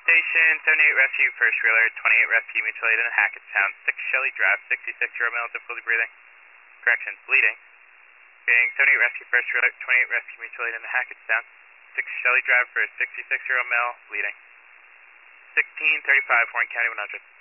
Station 78 Rescue, first trailer, 28 Rescue, mutual aid in Hackettstown, 6 Shelley Drive, 66-year-old male, difficulty breathing. Correction, bleeding. Being 78 Rescue, first trailer, 28 Rescue, mutual aid in Hackettstown, 6 Shelley Drive for a 66-year-old male, bleeding. 1635, Warren County 100.